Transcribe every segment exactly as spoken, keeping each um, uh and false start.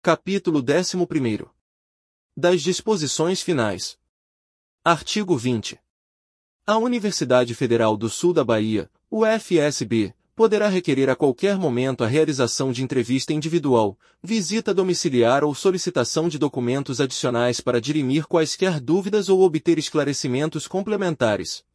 Capítulo décimo primeiro. Das disposições finais. Artigo vinte. A Universidade Federal do Sul da Bahia, U F S B, poderá requerer a qualquer momento a realização de entrevista individual, visita domiciliar ou solicitação de documentos adicionais para dirimir quaisquer dúvidas ou obter esclarecimentos complementares.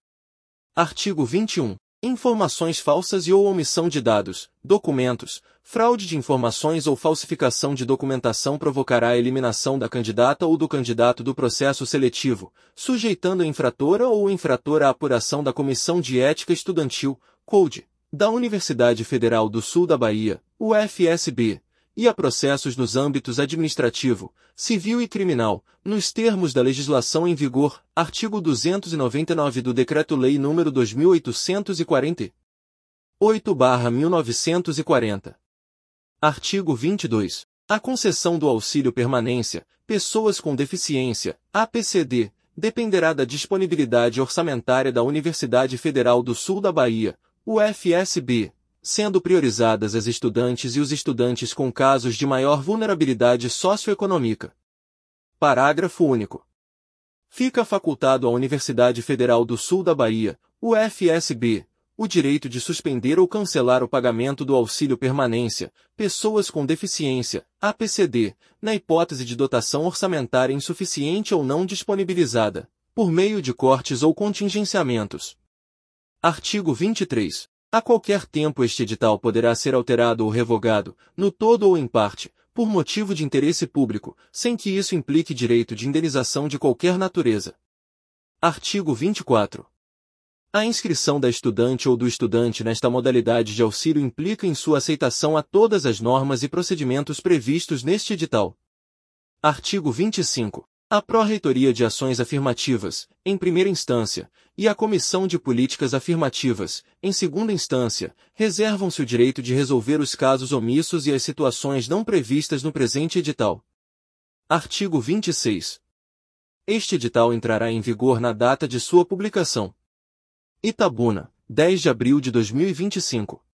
Artigo vinte e um. Informações falsas e ou omissão de dados, documentos, fraude de informações ou falsificação de documentação provocará a eliminação da candidata ou do candidato do processo seletivo, sujeitando a infratora ou o infrator à apuração da Comissão de Ética Estudantil, C O D, da Universidade Federal do Sul da Bahia, U F S B, e a processos nos âmbitos administrativo, civil e criminal, nos termos da legislação em vigor, artigo duzentos e noventa e nove do Decreto-Lei nº dois mil oitocentos e quarenta e oito barra mil novecentos e quarenta. Artigo vinte e dois. A concessão do auxílio permanência, pessoas com deficiência, A P C D, dependerá da disponibilidade orçamentária da Universidade Federal do Sul da Bahia, U F S B, sendo priorizadas as estudantes e os estudantes com casos de maior vulnerabilidade socioeconômica. Parágrafo único. Fica facultado à Universidade Federal do Sul da Bahia, U F S B, o direito de suspender ou cancelar o pagamento do auxílio permanência, pessoas com deficiência, A P C D, na hipótese de dotação orçamentária insuficiente ou não disponibilizada, por meio de cortes ou contingenciamentos. Artigo vinte e três. A qualquer tempo este edital poderá ser alterado ou revogado, no todo ou em parte, por motivo de interesse público, sem que isso implique direito de indenização de qualquer natureza. Artigo vinte e quatro. A inscrição da estudante ou do estudante nesta modalidade de auxílio implica em sua aceitação a todas as normas e procedimentos previstos neste edital. Artigo vinte e cinco. A Pró-Reitoria de Ações Afirmativas, em primeira instância, e a Comissão de Políticas Afirmativas, em segunda instância, reservam-se o direito de resolver os casos omissos e as situações não previstas no presente edital. Artigo vinte e seis. Este edital entrará em vigor na data de sua publicação. Itabuna, dez de abril de dois mil e vinte e cinco.